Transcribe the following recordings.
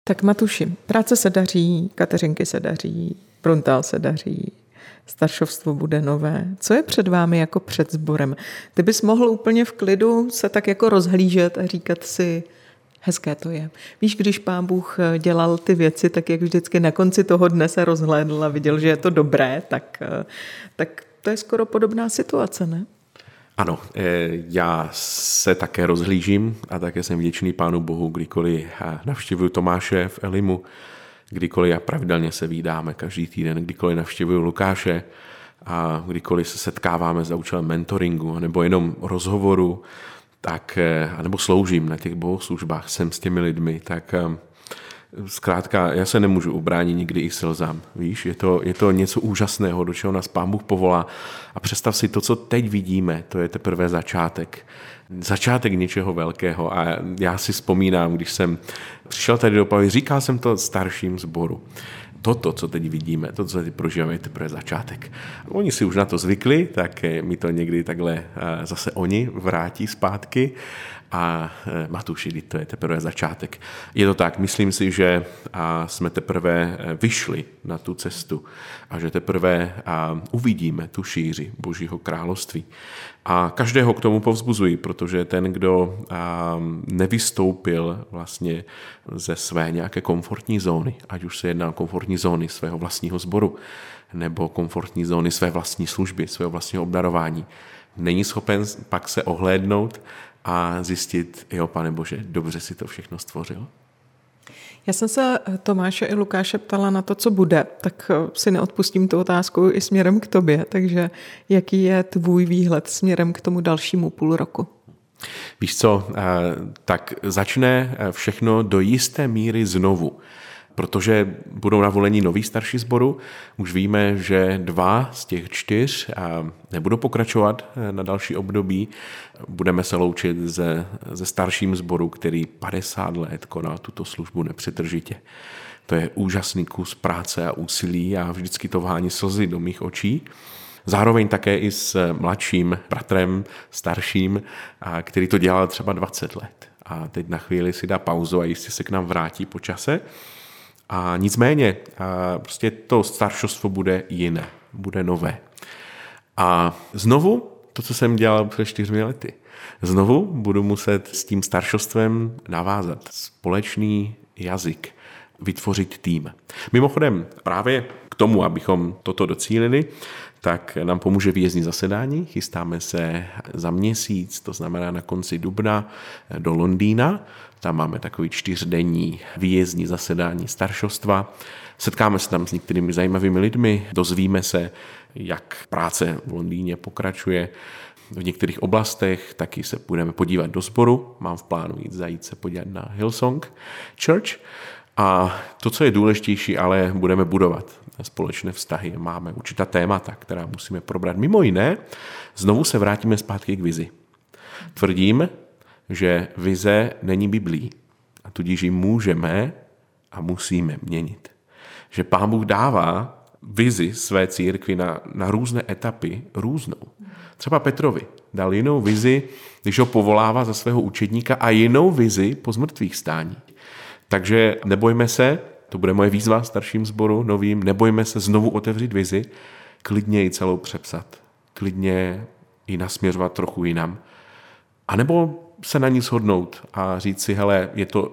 Tak Matuši, práce se daří, Kateřinky se daří, Bruntál se daří, staršovstvo bude nové. Co je před vámi jako před sborem? Ty bys mohl úplně v klidu se tak jako rozhlížet a říkat si, hezké to je. Víš, když Pán Bůh dělal ty věci, tak jak vždycky na konci toho dne se rozhlédl a viděl, že je to dobré, tak to je skoro podobná situace, ne? Ano, já se také rozhlížím a také jsem vděčný Pánu Bohu, kdykoliv navštěvuju Tomáše v Elimu, kdykoliv a pravidelně se vídáme každý týden, kdykoliv navštěvuju Lukáše a kdykoliv se setkáváme za účelem mentoringu nebo jenom rozhovoru, tak, nebo sloužím na těch bohoslužbách, jsem s těmi lidmi, tak zkrátka já se nemůžu ubránit nikdy i slzám. Víš, je to něco úžasného, do čeho nás Pán Bůh povolá. A představ si, to, co teď vidíme, to je teprve začátek. Začátek něčeho velkého. A já si vzpomínám, když jsem přišel tady do Opavy, říkal jsem to starším sboru. Toto, co teď vidíme, to, co teď prožíváme, je teprve začátek. Oni si už na to zvykli, tak mi to někdy takhle zase oni vrátí zpátky a Matuši, to je teprve začátek. Je to tak, myslím si, že jsme teprve vyšli na tu cestu a že teprve uvidíme tu šíři Božího království. A každého k tomu povzbuzuji, protože ten, kdo nevystoupil vlastně ze své nějaké komfortní zóny, ať už se jedná o komfortní zóny svého vlastního sboru, nebo komfortní zóny své vlastní služby, svého vlastního obdarování, není schopen pak se ohlédnout a zjistit, jo, Pane Bože, dobře si to všechno stvořil. Já jsem se Tomáše i Lukáše ptala na to, co bude, tak si neodpustím tu otázku i směrem k tobě, takže jaký je tvůj výhled směrem k tomu dalšímu půl roku? Víš co, tak začne všechno do jisté míry znovu, protože budou na volení noví starší sboru. Už víme, že 2 z těch 4 nebudou pokračovat na další období. Budeme se loučit ze starším sboru, který 50 let konal tuto službu nepřetržitě. To je úžasný kus práce a úsilí a vždycky to vhání slzy do mých očí. Zároveň také i s mladším bratrem, starším, který to dělal třeba 20 let. A teď na chvíli si dá pauzu a jistě se k nám vrátí po čase. A nicméně prostě to staršovstvo bude jiné, bude nové. A znovu to, co jsem dělal před 4 lety, znovu budu muset s tím staršovstvem navázat společný jazyk, vytvořit tým. Mimochodem právě k tomu, abychom toto docílili, tak nám pomůže výjezdní zasedání. Chystáme se za měsíc, to znamená na konci dubna, do Londýna. Tam máme takový 4denní výjezdní zasedání staršovstva. Setkáme se tam s některými zajímavými lidmi, dozvíme se, jak práce v Londýně pokračuje v některých oblastech, taky se budeme podívat do sboru. Mám v plánu zajít se podívat na Hillsong Church. A to, co je důležitější, ale budeme budovat společné vztahy. Máme určitá témata, která musíme probrat. Mimo jiné, znovu se vrátíme zpátky k vizi. Tvrdím, že vize není Biblí a tudíž ji můžeme a musíme měnit. Že Pán Bůh dává vizi své církvi na různé etapy různou. Třeba Petrovi dal jinou vizi, když ho povolává za svého učedníka a jinou vizi po zmrtvých stání. Takže nebojme se, to bude moje výzva starším sboru novým, nebojme se znovu otevřít vizi, klidně ji celou přepsat, klidně ji nasměřovat trochu jinam. A nebo se na ní shodnout a říct si, hele,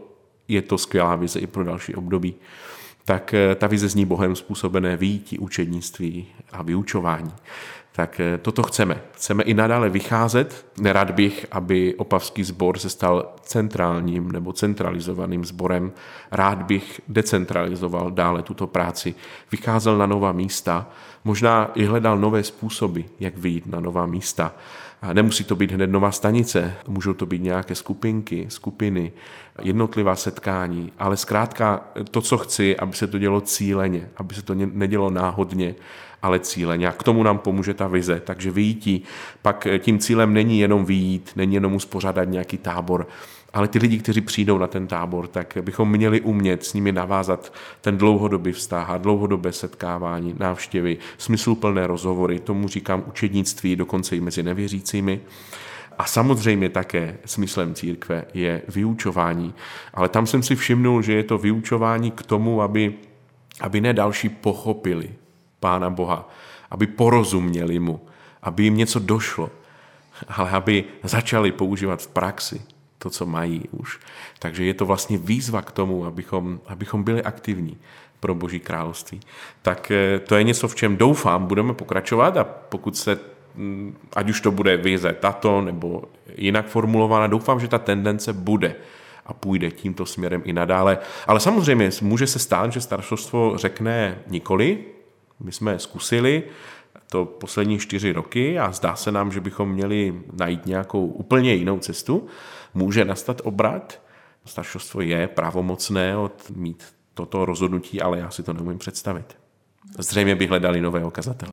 je to skvělá vize i pro další období. Tak ta vize zní Bohem způsobené vyjití, učednictví a vyučování. Tak toto chceme. Chceme i nadále vycházet. Nerad bych, aby opavský sbor se stal centrálním nebo centralizovaným sborem. Rád bych decentralizoval dále tuto práci. Vycházel na nová místa, možná i hledal nové způsoby, jak vyjít na nová místa. A nemusí to být hned nová stanice, můžou to být nějaké skupiny, jednotlivá setkání, ale zkrátka to, co chci, aby se to dělo cíleně, aby se to nedělo náhodně, ale cíleně. A k tomu nám pomůže ta vize. Takže vyjítí, pak tím cílem není jenom vyjít, není jenom uspořádat nějaký tábor, ale ty lidi, kteří přijdou na ten tábor, tak bychom měli umět s nimi navázat ten dlouhodobý vztah a dlouhodobé setkávání, návštěvy, smysluplné rozhovory, tomu říkám učednictví, dokonce i mezi nevěřícími. A samozřejmě také smyslem církve je vyučování. Ale tam jsem si všimnul, že je to vyučování k tomu, aby ne další pochopili Pána Boha, aby porozuměli mu, aby jim něco došlo, ale aby začali používat v praxi to, co mají už. Takže je to vlastně výzva k tomu, abychom byli aktivní pro Boží království. Tak to je něco, v čem doufám, budeme pokračovat, a pokud se, ať už to bude vize tato nebo jinak formulována, doufám, že ta tendence bude a půjde tímto směrem i nadále. Ale samozřejmě může se stát, že staršovstvo řekne nikoli. My jsme zkusili to poslední 4 roky a zdá se nám, že bychom měli najít nějakou úplně jinou cestu. Může nastat obrat. Staršovstvo je pravomocné mít toto rozhodnutí, ale já si to neumím představit. Zřejmě by hledali nového kazatele.